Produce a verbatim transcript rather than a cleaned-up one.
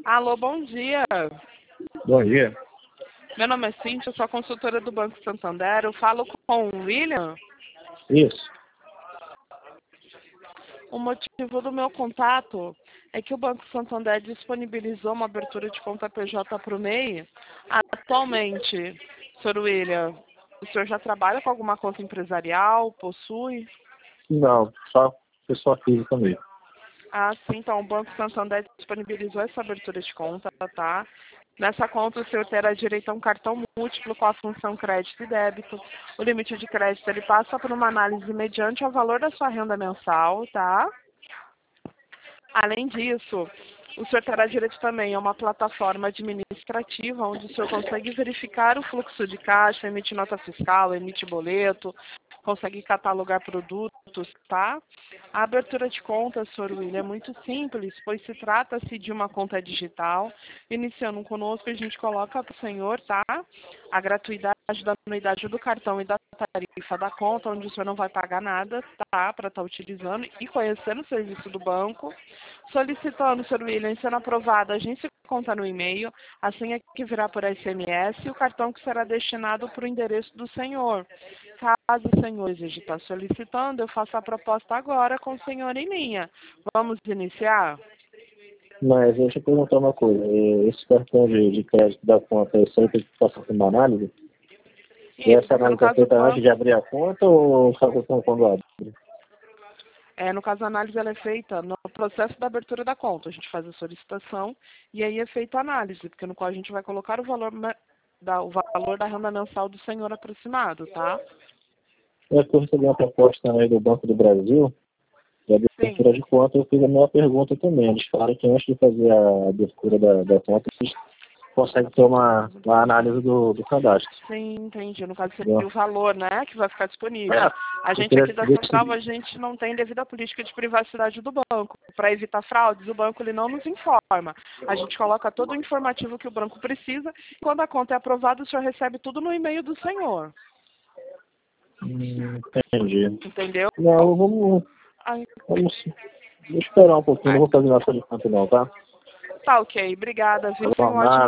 Alô, bom dia. Bom dia. Meu nome é Cíntia, eu sou a consultora do Banco Santander. Eu falo com o William. Isso. O motivo do meu contato é que o Banco Santander disponibilizou uma abertura de conta P J para o M E I. Atualmente, senhor William, o senhor já trabalha com alguma conta empresarial? Possui? Não, só pessoa física mesmo. Ah, sim, então o Banco Santander disponibilizou essa abertura de conta, tá? Nessa conta o senhor terá direito a um cartão múltiplo com a função crédito e débito. O limite de crédito ele passa por uma análise mediante ao valor da sua renda mensal, tá? Além disso, o senhor terá direito também a uma plataforma administrativa onde o senhor consegue verificar o fluxo de caixa, emitir nota fiscal, emitir boleto, consegue catalogar produtos, tá? A abertura de conta, senhor William, é muito simples, pois se trata-se de uma conta digital. Iniciando conosco, a gente coloca para o senhor, tá? A gratuidade da anuidade do cartão e da tarifa da conta, onde o senhor não vai pagar nada, tá? Para estar utilizando e conhecendo o serviço do banco. Solicitando, senhor William, sendo aprovado, a gente conta no e-mail, assim é que virá por S M S, e o cartão que será destinado para o endereço do senhor. Caso o senhor esteja estar solicitando, eu faço a proposta agora com o senhor em linha. Vamos iniciar? Mas deixa eu perguntar uma coisa. Esse cartão de, de crédito da conta, isso aí tem que passar por uma análise? E Isso, essa porque no análise é caso do feita antes de banco, abrir a conta ou só quando abre? é, no caso a análise ela é feita no processo da abertura da conta. A gente faz a solicitação e aí é feita a análise, porque no qual a gente vai colocar o valor da, o valor da renda mensal do senhor aproximado, tá? Eu recebi uma proposta aí do Banco do Brasil, de Sim. abertura de conta, eu fiz a minha pergunta também. Eles falaram que antes de fazer a abertura da, da conta, eles conseguem ter uma, uma análise do, do cadastro. Sim, entendi. No caso seria Entendeu? o valor, né, que vai ficar disponível. É, A eu gente queria aqui da saber Central, a se... gente não tem devida política de privacidade do banco. Para evitar fraudes, o banco ele não nos informa. A gente coloca todo o informativo que o banco precisa. Quando a conta é aprovada, o senhor recebe tudo no e-mail do senhor. Hum, entendi. Entendeu? Não, vamos... Ai, vamos Vou esperar um pouquinho, não ai. vou fazer nada de conta não, tá? Tá ok. Obrigada, viu? Tá Tenha bom, um ótimo nada.